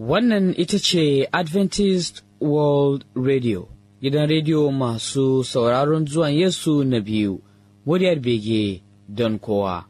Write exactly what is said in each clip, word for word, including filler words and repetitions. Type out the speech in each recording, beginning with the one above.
Wannan ita ce Adventist World Radio, gidan rediyo masu sauraron zuwan Yesu na biyu, muryar bege don kowa.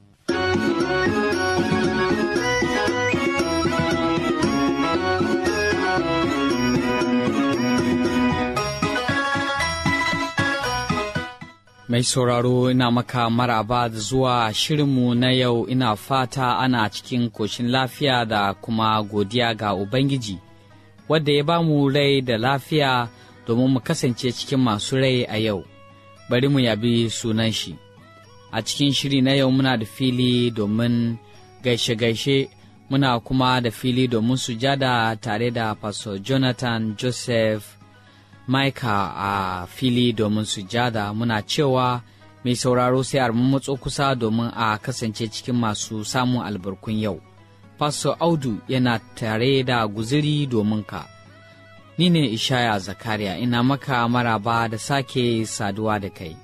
Mai sauraro, ina maka maraba da zuwa shirinmu na yau. Ina fata ana cikin koshin lafiya da kuma godiya ga Ubangiji, wadda ya ba mu rai da lafiya domin mu kasance cikin masu rai a yau. Bari mu yabi sunan shi. A cikin shiri na yau muna da fili domin gaishe-gaishe, muna kuma da fili domin sujada tare da Pastor Jonathan Joseph Maika a fili domin sujada. Muna cewa mai sauraro sai a matso kusa domin a kasance cikin masu samun albarkun yau. Pastor Audu yana tare da guziri domin ka. Ni ne Ishaya Zakariya, ina maka maraba da sake saduwa da kai.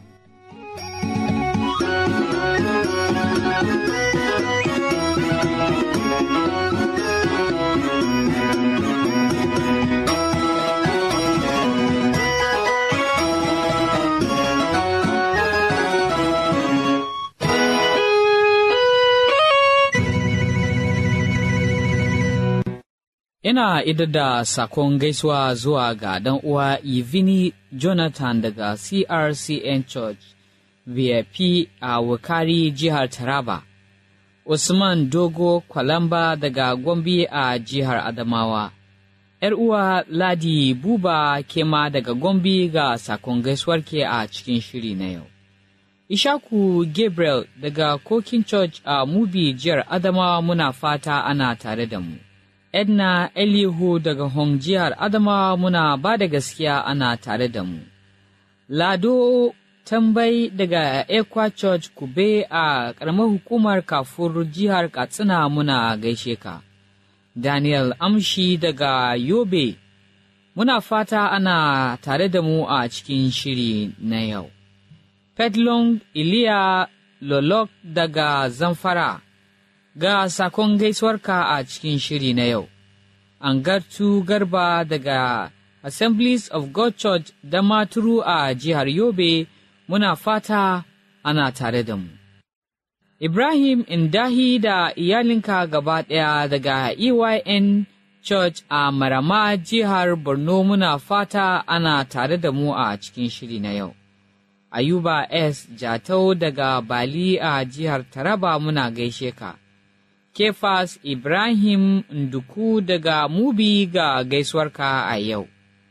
Ina idar da sakon gaisuwa zuwa ga dan uwa Ivini Jonathan daga C R C N Church V I P a Wukari, jihar Taraba, Usman Dogo Kwalamba daga Gombe a jihar Adamawa, ‘yar uwa Ladi Buba Kema daga Gombe ga sakon gaisuwarke a cikin shiri na yau. Ishaku Gabriel daga Kokin Church a Mubi, jihar Adamawa, muna fata ana tare da mu. Edna Elihu daga Hong, jihar Adamawa, muna ba da gaskiya ana tare da mu. Lado Tambai daga Ekwa Church Kube a ƙaramar hukumar Kafur, jihar Katsina, muna gaishe ka. Daniel Amshi daga Yobe, muna fata ana tare da mu a cikin shiri na yau. Pedlong Iliya Lolok daga Zamfara, ga sakon gaisuwarka a cikin shiri na yau. Angartu Garba daga Assemblies of God Church Damaturu a jihar Yobe, muna fata ana tare da mu. Ibrahim Indahi da iyalinka gaba ɗaya daga E Y N Church a Marama, jihar Borno, muna fata ana tare da mu a cikin shiri na yau. Ayuba S. Jatau daga Bali a jihar Taraba, muna gaishe ka. Kefas Ibrahim Nduku daga Mubi ga gaisuwarka a yau.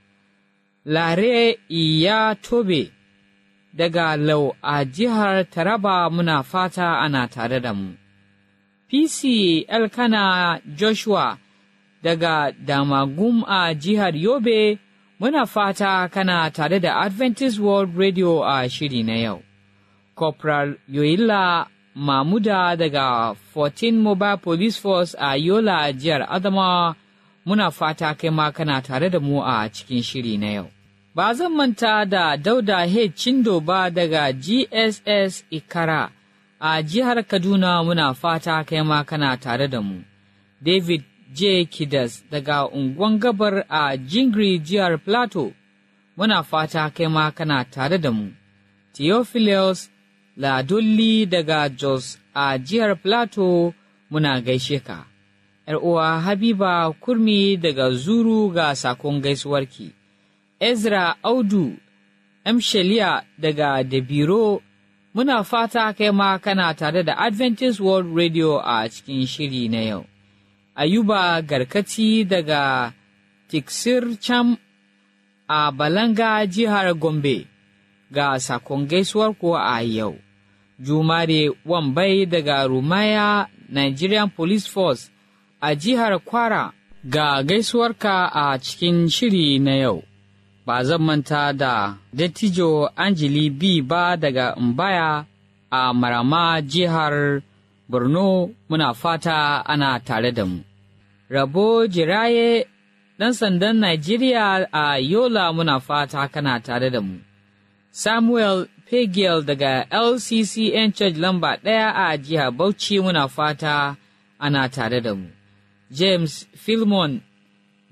Lare Iya Tobe daga Lau a jihar Taraba, muna fata ana tare da mu. P C Elkana Joshua daga Damagum a jihar Yobe, muna fata kana tare da Adventist World Radio a shiri na yau. Corporal Yoila Mamuda daga fourteen Mobile Police Force a Yola, jihar Adamawa, muna fata kai ma kana tare da mu a cikin shiri na yau. Ba zan manta da Dauda H. Chindo ba daga G S S Ikara a jihar Kaduna, muna fata kai ma kana tare da mu. David J. Kidas daga Unguwan Gabar a Jingri, jihar Plateau, muna fata kai ma kana tare da mu. Theophilus Ladulli daga Jos a jihar Plateau, muna gaishe ka. ‘Yar uwa Habiba Kurmi daga Zuru ga sakon gaisuwarki. Ezra Audu Msheliya daga Debiro, muna fata kai ma kana tare da Adventist World Radio a cikin shiri na yau. Ayuba Garkati daga Tiksir Cham a Balanga, jihar Gombe, ga sakon gaisuwar ku a yau. Jumare Wambai daga Rumaya, Nigerian Police Force a jihar Kwara, ga gaisuwarka a cikin shiri na yau. Ba zan manta da Dattijo Anjili B ba daga Mbaya a Marama, jihar Borno, muna fata ana tare da mu. Rabo Jiraye ɗan sandan Najeriya a Yola, muna fata kana tare da mu. Samuel Pegel daga L C C N Church lamba ɗaya a jihar Bauchi, muna fata ana tare da mu. James Philmon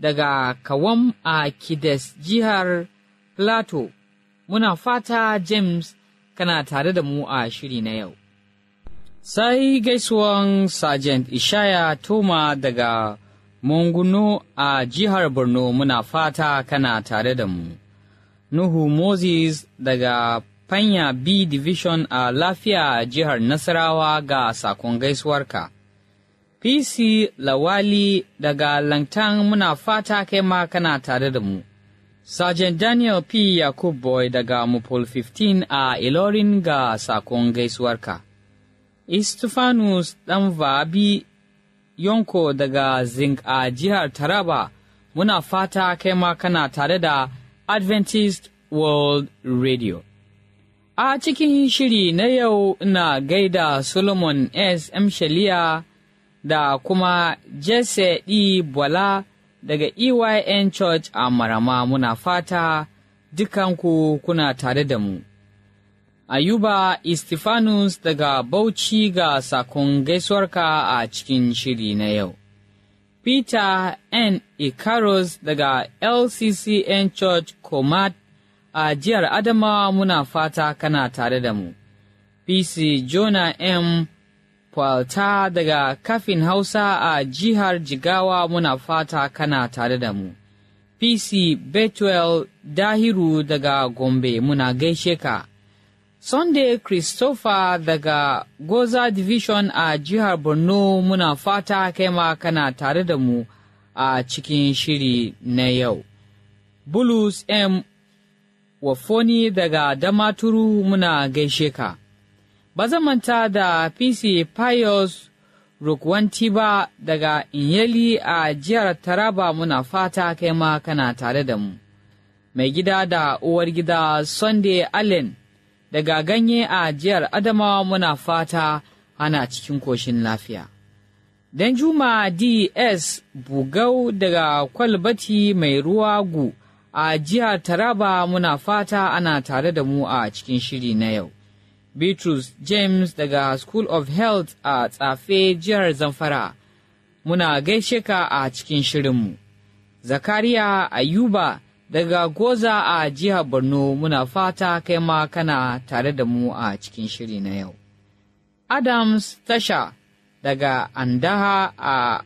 daga Kawam a Kides jihar Plateau. Muna fata James kana tare da mu a shiri na yau. Sai gaisuwan Sergeant Ishaya Toma daga Monguno a jihar Borno, muna fata kana tare da mu. Nuhu Moses daga Fanya B Division a Lafiya jihar Nasarawa ga sakon gaisuwarka. P C Lawali daga Langtang, muna fata kai ma kana tare da mu. Sergeant Daniel P. Yakub Boy daga Mupol fifteen a Ilorin ga sakon gaisuwarka. Istifanus ɗan Vabi Yonko daga Zinc a jihar Taraba, muna fata kai ma kana tare da Adventist World Radio. A cikin shiri na yau ina gaida Solomon S. M. Shaliya da kuma Jesse D. Bola daga E Y N Church a Marama, muna fata dukanku kuna tare da mu. Ayuba Istifanus daga Bauchi ga sakon gaisuwarka a cikin shiri na yau. Peter N. Ikaros daga L C C N Church Komat a jihar Adamawa, muna fata kana tare da mu. P C Jonah M. Kwalta daga Kafin Hausa a jihar Jigawa, muna fata kana tare da mu. P C Betwell Dahiru daga Gombe, muna gaishe ka. Sunday Christopher daga Goza Division a jihar Borno, muna fata kai ma kana tare da mu a cikin shiri na yau. Bulus M. Wafoni daga Damaturu, muna gaishe ka. Ba zan manta da P C Pius Rukwanti ba daga Inyeli a jihar Taraba, muna fata kai ma kana tare da mu. Mai gida da uwar gida Sunday Allen daga Ganye a jihar Adamawa, muna fata ana cikin koshin lafiya. Danjuma D S Bugau daga Kwalbati mai ruwa gu a jihar Taraba, muna fata ana tare da mu a cikin shiri na yau. Bitrus James daga School of Health a Tsafe jihar Zamfara, muna gaishe ka a cikin shirinmu. Zakariya Ayuba daga Goza a jihar Borno, muna fata kai ma kana tare da mu a cikin shiri na yau. Adams Tasha daga Andaha a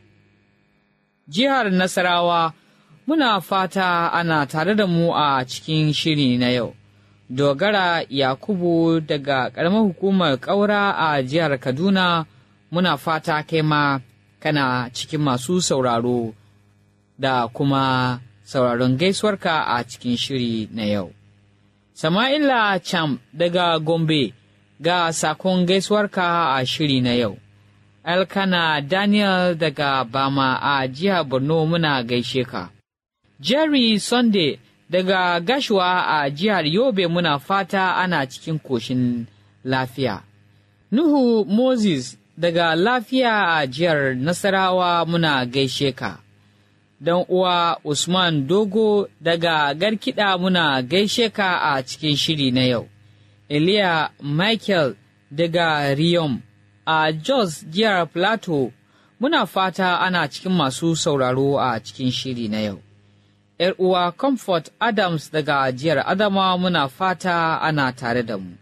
jihar Nasarawa, muna fata ana tare da mu a cikin shiri na yau. Dogara Yakubu daga ƙaramar hukumar Ƙaura a jihar Kaduna, muna fata kai ma kana cikin masu sauraro da kuma sauraron gaisuwarka a cikin shiri na yau. Sama'ila Cham daga Gombe ga sakon gaisuwarka a shiri na yau. Elkana Daniel daga Bama a jihar Borno, muna gaishe ka. Jerry Sunday daga Gashuwa a jihar Yobe, muna fata ana cikin koshin lafiya. Nuhu Moses daga Lafiya a jihar Nasarawa, muna gaishe ka. Dan uwa Usman Dogo daga Garkida, muna gaishe ka a cikin shiri na yau. Eliya Michael daga Riyom a Jos jihar Plateau, muna fata ana cikin masu sauraro a cikin shiri na yau. ‘Yar uwa Comfort Adams daga jihar Adama, muna fata ana tare da mu.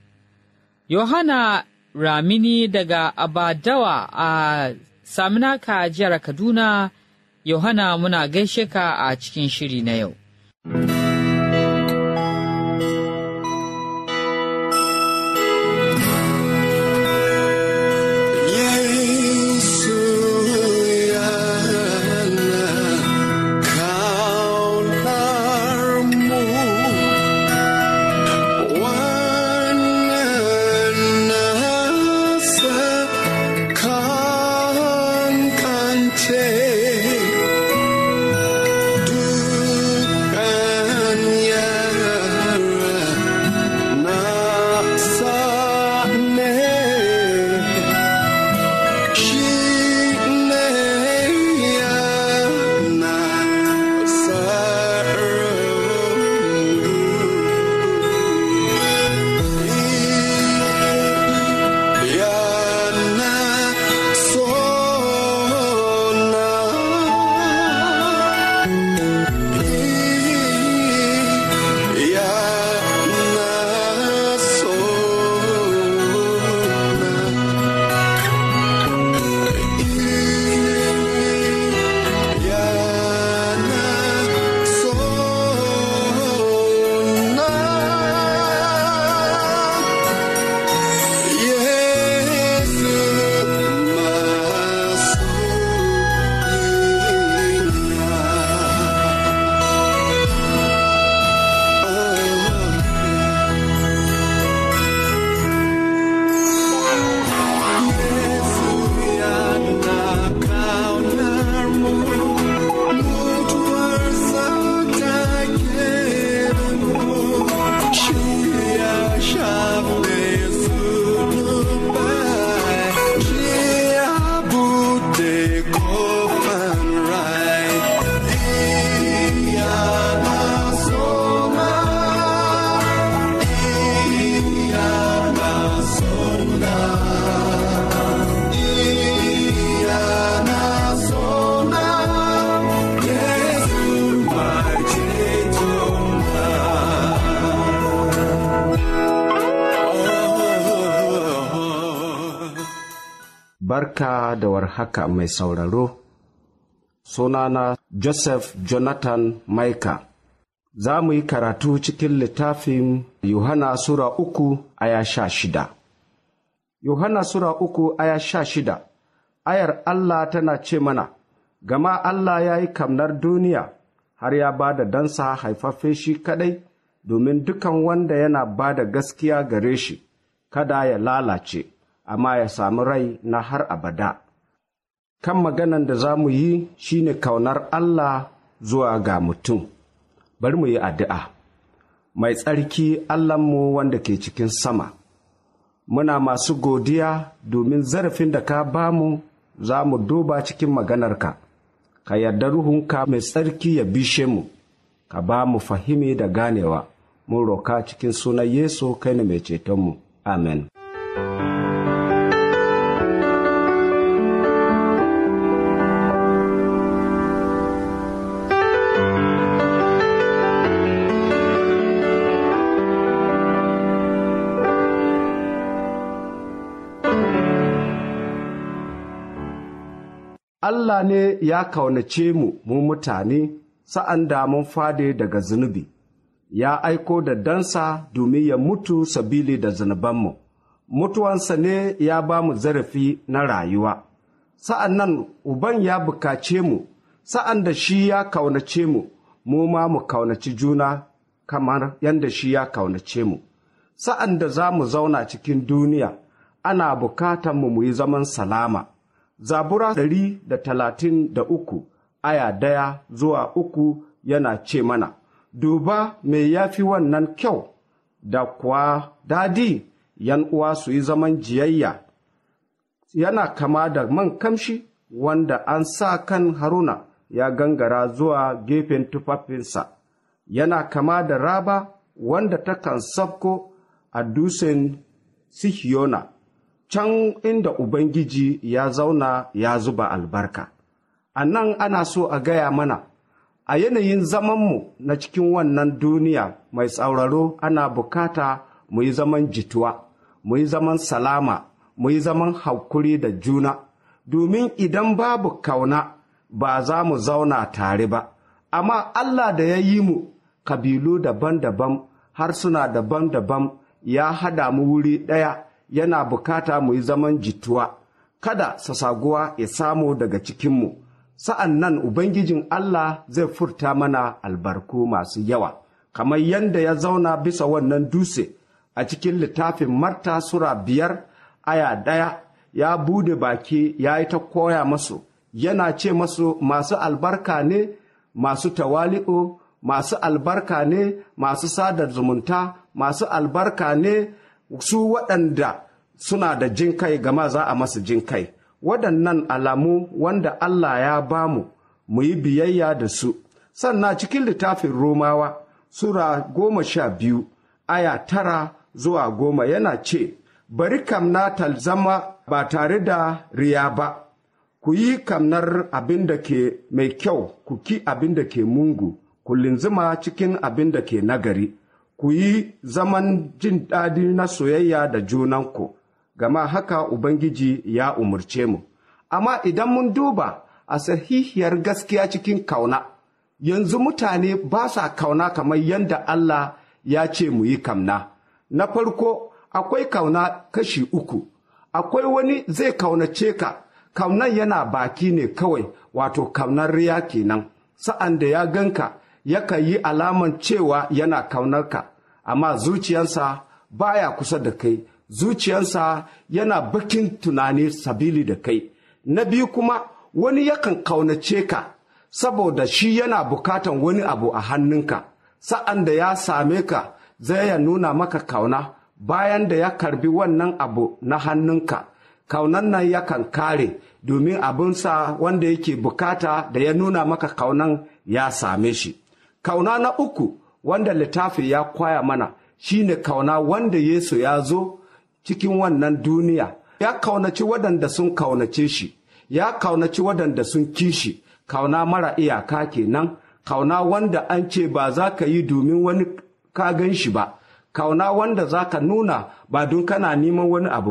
Yohana Ramini daga Abadawa a Saminaka jihar Kaduna, Yohana muna gaishe ka a cikin shiri na yau. Yeah. Barka da warhaka mai sauraro, sunana Joseph Jonathan Maika. Za mu yi karatu cikin littafin Yohana Sura uku aya sha shida. Yohana Sura uku aya sha shida, ayar Allah tana ce mana, gama Allah ya yi kamnar duniya har ya ba da dansa haifaffe shi kaɗai, domin dukan wanda yana ba da gaskiya gare shi, kada ya lalace, amma ya sami rai na har abada. Kan maganan da za mu yi shi ne kaunar Allah zuwa ga mutum. Bari mu yi addu'a. Mai tsarki Allahnmu wanda ke cikin sama, muna masu godiya domin zarafin da ka bamu za mu duba cikin maganarka. Ka yarda ruhunka mai tsarki ya bishe mu, ka ba mu fahimi da ganewa. Mun roka cikin sunan Yesu kai ne mai cetonmu. Amen. Allah ne ya kaunace mu mu mutane sa'an da mun fade daga zunubi, ya aiko da dansa domin ya mutu sabili da zunubanmu. Mutuwansa ne ya ba mu zarafi na rayuwa. Sa'an nan Uban ya bukace mu, sa'an da shi ya kaunace mu, mu ma mu kaunaci juna kamar yadda shi ya kaunace mu. Sa'an da za mu zauna cikin duniya, ana bukatan mu mu yi zaman salama. Zabura ɗari da talatin da uku, aya daya zuwa uku yana ce mana, duba me ya fi wannan kyau, da kuwa dadi yan uwa su yi zaman jiyayya. Yana kama da man kamshi wanda an sa kan Haruna ya gangara zuwa gefen tufafinsa, yana kama da raba wanda takan sabko a dusen Sihiyona, can inda Ubangiji ya zauna ya zuba albarka. A nan ana so a gaya mana, a yanayin zamanmu na cikin wannan duniya mai tsauraro ana bukata mu yi zaman jituwa, mu yi zaman salama, mu yi zaman haukuri da juna, domin idan babu kauna ba za mu zauna tare ba. Amma Allah da ya yi mu kabilu daban-daban, harsuna daban-daban, ya hada mu wuri ɗaya, yana bukata mu yi zaman jituwa, kada sasaguwa ya samu daga cikinmu. Sa'an nan Ubangijin Allah zai furta mana albarku masu yawa, kamar yadda ya zauna bisa wannan dutse a cikin littafin Marta Sura biyar aya ɗaya, ya bude baki ya yi ta koya masu, yana ce masu masu albarka ne, masu tawali'u, masu albarka ne, masu sadar zumunta, masu albarka ne, su waɗanda suna da jinkai gama za a masu jinkai. Waɗannan alamu wanda Allah ya ba mu, mu yi biyayya da su. Sannan cikin littafin Romawa, Sura goma sha biyu, aya tara zuwa goma yana ce, bari kamna talzama ba tare da riya ba, ku yi kamnar abin da ke mai kyau, ku ki abin da ke mungu, ku linzuma cikin abin da ke nagari. Ku yi zaman jin daɗi na soyayya da junanku, gama haka Ubangiji ya umarce mu. Amma idan mun duba a sahihiyar gaskiya cikin kauna, yanzu mutane ba sa kauna kamar yadda Allah ya ce mu yi kamna. Na farko, akwai kauna kashi uku. Akwai wani zai kaunace ka, kaunan yana baki ne kawai, wato kaunar riya kenan. Sa'an da ya ganka, yakan yi alaman cewa yana kaunarka, amma zuciyarsa baya kusa da kai, zuciyarsa yana bakin tunani sabili da kai. Na biyu kuma, wani yakan kaunace ka, saboda shi yana bukatan wani abu a hannunka, sa'an da ya same ka zai ya nuna maka kauna, bayan da ya karbi wannan abu na hannunka, kaunan nan yakan kare, domin abinsa wanda yake bukata da ya nuna maka kaunan ya same shi. Kauna na uku wanda littafi ya kwaya mana shine kauna wanda Yesu ya zo cikin wannan duniya, ya kaunaci waɗanda sun kaunace shi, ya kaunaci waɗanda sun kishi, kauna mara iyaka kenan, kauna wanda an ce ba za ka yi domin wani ka gan shi ba, kauna wanda za ka nuna ba don kana neman wani abu ba,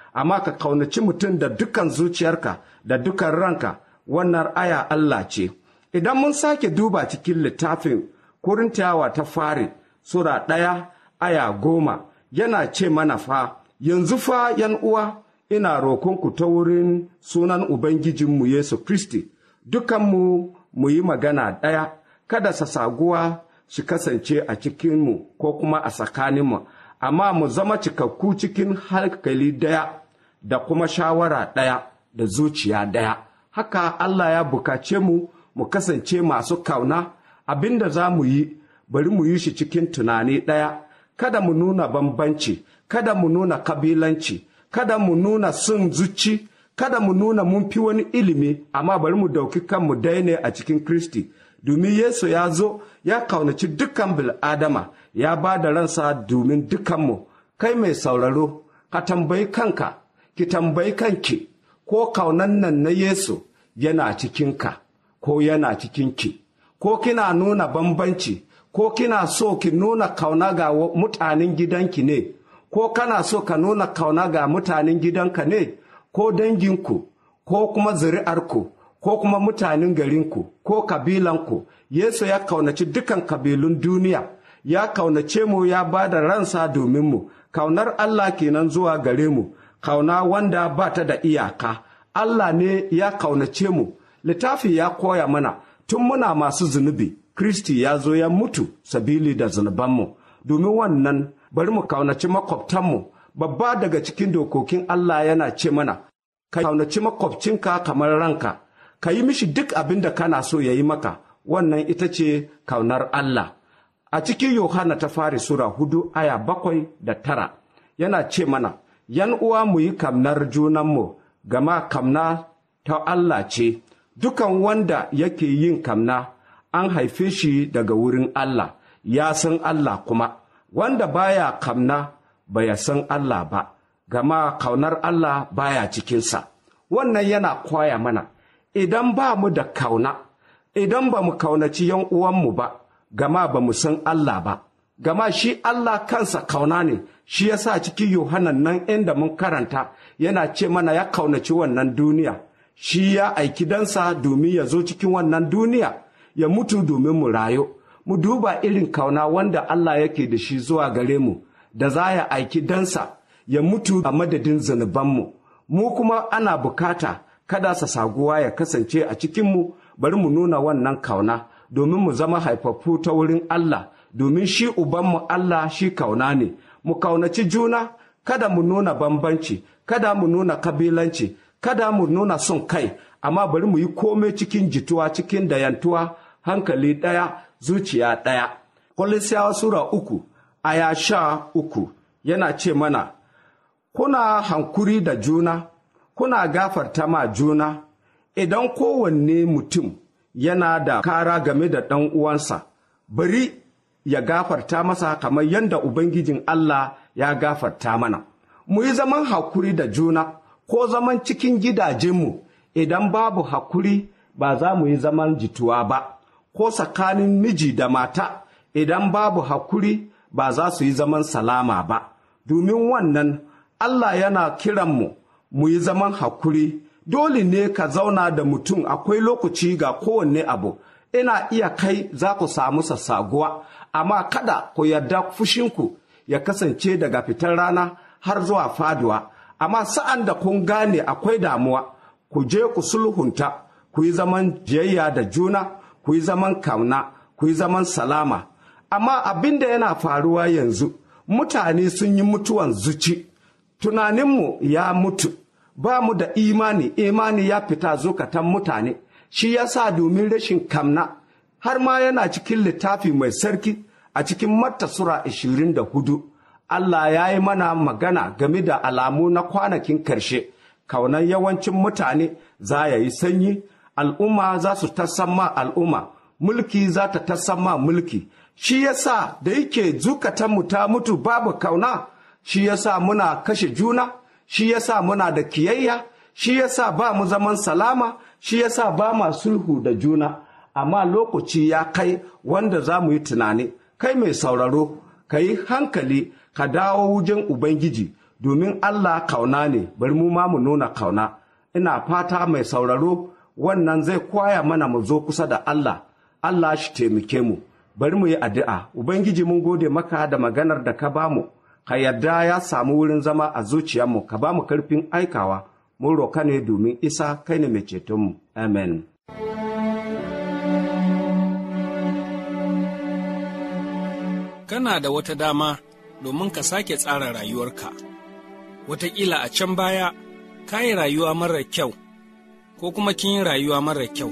amma ka kaunaci mutum da dukan zuciyarka da dukan ranka, wannan aya Allah ce. Idan mun sake duba cikin littafin Korintiyawa ta fari Sura ɗaya aya goma yana ce mana fa, yanzu fa yan uwa, ina rokonku ta wurin sunan Ubangijinmu Yesu Kristi, dukanmu mu yi magana ɗaya, kada sasaguwa shi kasance a cikinmu ko kuma a tsakaninmu, amma mu zama cikakku cikin hankali ɗaya da kuma shawara ɗaya da zuciya ɗaya. Haka Allah ya bukace mu mu kasance masu kauna. Abinda za mu yi, bari mu yi shi cikin tunani ɗaya, kada mu nuna bambanci, kada mu nuna kabilanci, kada mu nuna son zuci, kada mu nuna mun fi wani ilimi, amma bari mu dauki kanmu daine a cikin Kristi. Domin Yesu ya zo ya kaunaci dukkan bil'adama, ya ba da ransa domin dukanmu. Kai mai sauraro, ka tambayi kanka, ki tambayi kanki, ko kaunan nan na Yesu yana cikinka, ko yana cikinki, ko kina nuna bambanci, ko kina so ki nuna kauna ga mutanen gidanki ne, ko kana so ka nuna kauna ga mutanen gidanka ne, ko danginku, ko kuma zuri'arku, ko kuma mutanen garinku, ko kabilanku. Yesu ya kaunaci dukan kabilun duniya, ya kaunace mu, ya ba da ransa domin mu. Kaunar Allah kenan zuwa gare mu, kauna wanda ba ta da iyaka. Allah ne ya kaunace mu. Littafi ya koya mana, tun muna masu zunubi, Kristi ya zo ya mutu sabili da zunubanmu. Domin wannan, bari mu kaunaci makwabtanmu. Babba daga cikin dokokin Allah yana ce mana, ka kaunaci makwabcinka kamar ranka, ka yi mishi duk abin da kana so ya yi maka. Wannan ita ce kaunar Allah. A cikin Yohana ta fari Sura hudu aya bakwai da tara yana ce mana, yan uwa mu yi kamnar junanmu, gama kamna ta Allah ce. Dukan wanda yake yin kamna an haife shi daga wurin Allah, ya san Allah kuma. Wanda baya kamna baya san Allah ba, gama kaunar Allah baya cikinsa. Wannan yana koya mana, idan ba mu da kauna, idan ba mu kaunaci yan uwanmu ba, gama ba mu san Allah ba. Gama shi Allah kansa kauna ne, shi yasa cikin Yohanan nan inda mun karanta yana ce mana ya kaunaci wannan duniya. Shi ya aiki dansa domin ya zo cikin wannan duniya, ya mutu domin mu rayu. Mu duba irin kauna wanda Allah yake da shi zuwa gare mu, da za ya aiki dansa ya mutu a madadin zunubanmu. Mu kuma ana bukata kada sa saguwa ya kasance a cikinmu, bari mu nuna wannan kauna domin mu zama haifaffu ta wurin Allah, domin shi ubanmu Allah shi kauna ne. Mu kaunaci juna, kada mu nuna bambanci, kada mu nuna kabilanci, kada mu nuna son kai, amma bari mu yi komai cikin jituwa, cikin dayantuwa, hankali ɗaya, zuciya ɗaya. Kolosiyawa Sura uku aya sha uku yana ce mana, kuna hankuri da juna, kuna gafarta ma juna, idan kowanne mutum yana da kara game da ɗan uwansa, bari ya gafarta masa kamar yadda Ubangijin Allah ya gafarta mana. Mu yi zaman hakuri da juna, ko zaman cikin gidajenmu. Idan babu hakuri ba za mu yi zaman jituwa ba, ko tsakanin miji da mata, idan babu hakuri ba za su yi zaman salama ba. Domin wannan Allah yana kiranmu mu yi zaman hakuri. Dole ne ka zauna da mutum, akwai lokaci ga kowanne abu. Ina iya kai za ku samu sassaguwa, amma kada ku yarda fushinku ya kasance daga fitar rana har zuwa faduwa. Amma sa'an da kun gane akwai damuwa, ku je ku sulhunta, ku yi zaman jiyayya da juna, ku yi zaman kauna, ku yi zaman salama. Amma abin da yana faruwa yanzu, mutane sun yi mutuwan zuci, tunaninmu ya mutu, ba mu da imani, imani ya fita zukatan mutane. Shi ya sa domin rashin kamna, har ma yana cikin littafi mai sarki a cikin Matta Sura ashirin da hudu. Allah ya yi mana magana game da alamu na kwanakin karshe. Kaunan yawancin mutane za ya yi sanyi, al'umma za su tasamma al'umma, mulki za ta tasamma mulki. Shi ya sa da yake zukatanmu ta mutu babu kauna, shi ya sa muna kashe juna, shi ya sa muna da kiyayya, shi ya sa ba mu zaman salama, shi ya sa ba ma sulhu da juna. Amma lokaci ya kai wanda za mu yi tunani, kai mai sauraro, ka yi hankali, ka dawo wajen Ubangiji, domin Allah kauna ne, bari mu ma mu nuna kauna. Ina fata mai sauraro wannan zai koya mana mu zo kusa da Allah, Allah shi taimake mu. Bari mu yi addu'a. Ubangiji mun gode maka da maganar da ka bamu, ka yarda ya samu wurin zama a zuciyarmu, ka bamu karfin aikawa, mun roka ne domin Isa kai ne mai cetonmu. Amen. Kana da wata dama domin ka sake tsara rayuwarka. Wataƙila a can baya, ka yi rayuwa marar kyau, ko kuma kin yi rayuwa marar kyau.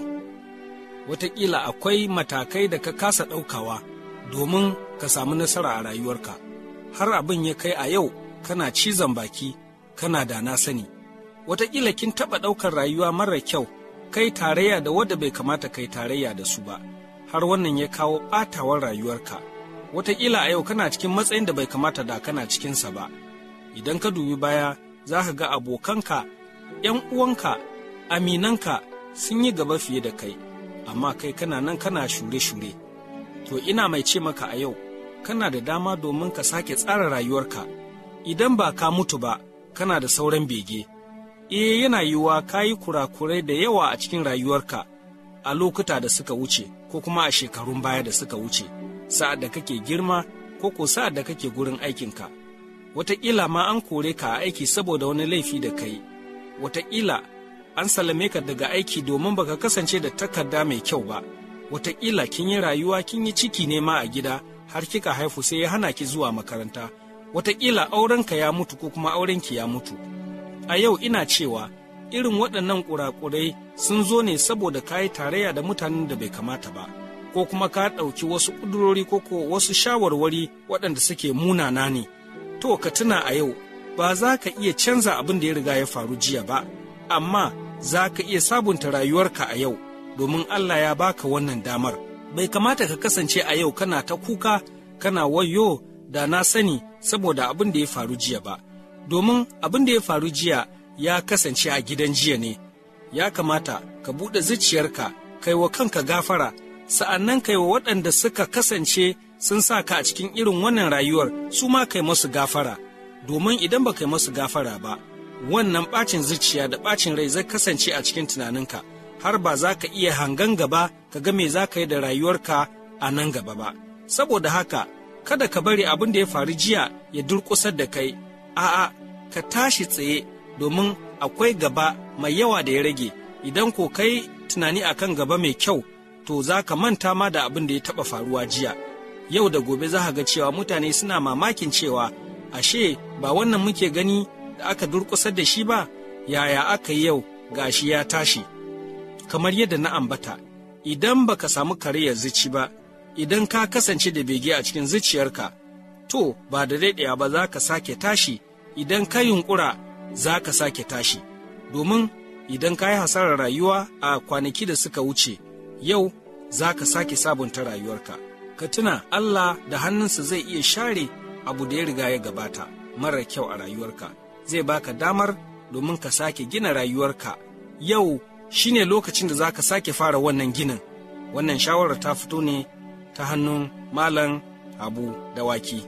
Wataƙila akwai matakai da ka kasa ɗaukawa domin ka samu nasara a rayuwarka. Har abin ya kai a yau kana cizon baki, kana da na sani. Wataƙila kin taɓa ɗaukar rayuwa marar kyau, kai tarayya da wadda bai kamata kai tarayya da su ba, har wannan ya kawo ɓatawar rayuwarka. Wataƙila a yau kana cikin matsayin da bai kamata da kana cikinsa ba. Idan ka dubi baya, za ka ga abokanka, ‘yan uwanka, aminanka sun yi gaba fiye da kai, amma kai kana nan kana shure-shure. To ina mai ce maka a yau, kana da dama domin ka sake tsara rayuwarka. Idan ba ka mutu ba, kana da sauran bege. Eh, yana yiwuwa ka yi kurakurai da yawa a cikin rayuwarka a lokuta da suka wuce, ko kuma a shekarun baya da suka wuce, sa'ad da kake girma, ko ko sa'ad da kake gurin aikinka. Wataƙila ma an kore ka a aiki saboda wani laifi da kai. Wataƙila an salame ka daga aiki domin baka kasance da takarda mai kyau ba. Wataƙila kin yi rayuwa kin yi ciki ne ma a gida har kika haifu sai ya hana ki zuwa makaranta. Wataƙila aurenka ya mutu ko kuma aurenki ya mutu. A yau ina cewa irin waɗannan ƙuraƙurai sun zo ne saboda ka yi tarayya da mutanen da bai kamata ba, ko kuma ka ɗauki wasu ƙudurori ko ko wasu shawarwari waɗanda suke munana ne. To ka tuna a yau, ba za ka iya canza abin da ya riga ya faru jiya ba, amma za ka iya sabunta rayuwarka a yau, domin Allah ya baka wannan damar. Bai kamata ka kasance a yau kana ta kuka, kana wayo da na sani saboda abin da ya faru jiya ba, domin abin da ya faru jiya ya kasance a gidan jiya ne. Ya kamata ka buɗe zuciyarka, kai wa kanka gafara, sa'annan kai wa waɗanda suka kasance sun sa ka a cikin irin wannan rayuwar su ma kai masu gafara, domin idan ba kai masu gafara ba, wannan ɓacin zuciya da ɓacin rai zai kasance a cikin tunaninka, har ba za ka iya hangan gaba ka ga me za ka yi da rayuwarka a nan gaba ba. Saboda haka, kada ka bari abin da ya faru jiya ya durƙusar da kai, a'a, ka tashi tsaye, domin akwai gaba mai yawa da ya rage. Idan ko kai tunani akan gaba mai kyau, to za ka manta ma da abin da ya taɓa faruwa jiya. Yau da gobe za ka ga cewa mutane suna mamakin cewa, ashe ba wannan muke gani da aka durƙusar da shi ba, yaya aka yi yau gashi ya tashi. Kamar yadda na ambata, idan baka samu kariyar zuci ba, idan ka kasance da bege a cikin zuciyarka, to ba da daɗewa ba za ka sake tashi. Idan ka yunƙura, za ka sake tashi, domin idan ka yi hasarar rayuwa a kwanaki da suka wuce, yau za ka sake sabunta rayuwarka. Ka tuna Allah da hannunsa zai iya share abu da ya riga ya gabata marar kyau a rayuwarka. Zai baka damar domin ka sake gina rayuwarka. Yau shi ne lokacin da za ka sake fara wannan ginin. Wannan shawarar ta fito ne ta hannun Malam Habu Dawaki.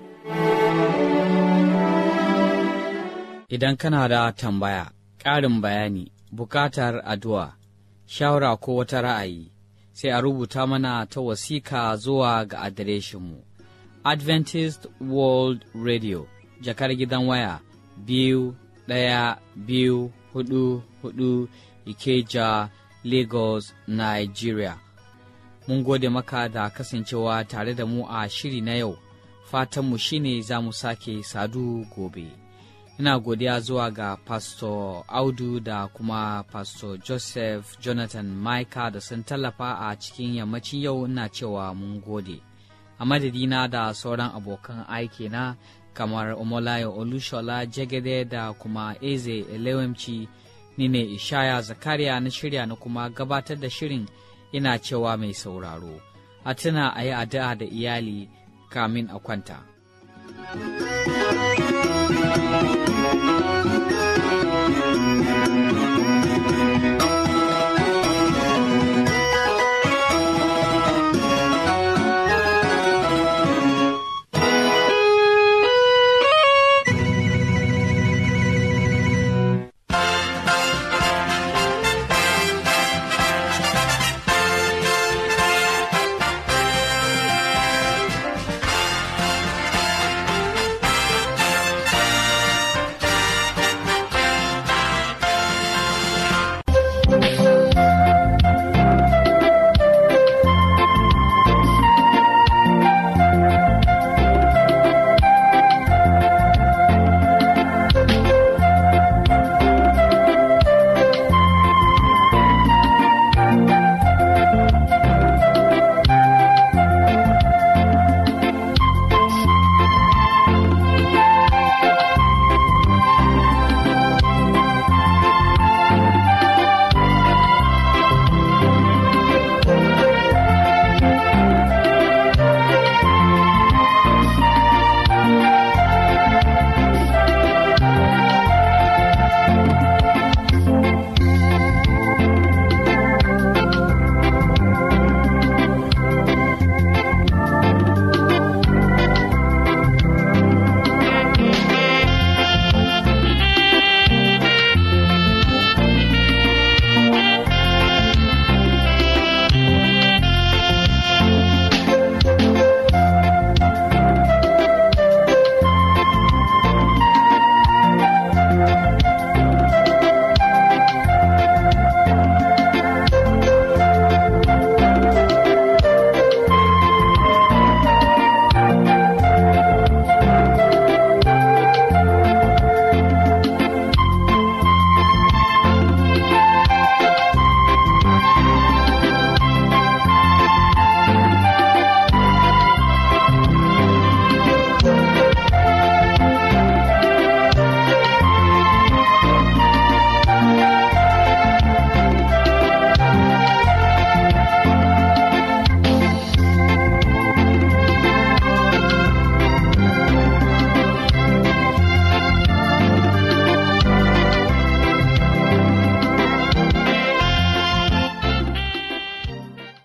Idan kana da tambaya, ƙarin bayani, bukatar addu'a, shawara ko wata ra'ayi, sai a rubuta mana ta wasika zuwa ga adireshinmu Adventist World Radio, jakar gidan waya biyu ɗaya biyu hudu hudu Ikeja, Lagos, Nigeria. Mun gode maka da kasancewa tare da mu a shiri na yau, fatanmu shine za mu sake sadu gobe. Ina godiya zuwa ga Pastor Audu da kuma Pastor Joseph Jonathan Maika da sun tallafa a cikin yammacin yau. Ina cewa mun gode. A madadina da sauran abokan aiki na kamar Omolayo Olushola Jegede da kuma Eze Elewemci, ni ne Ishaya Zakariya na shirya na kuma gabatar da shirin. Ina cewa mai sauraro, a tuna a yi addu'a da iyali kamin a kwanta. Thank you.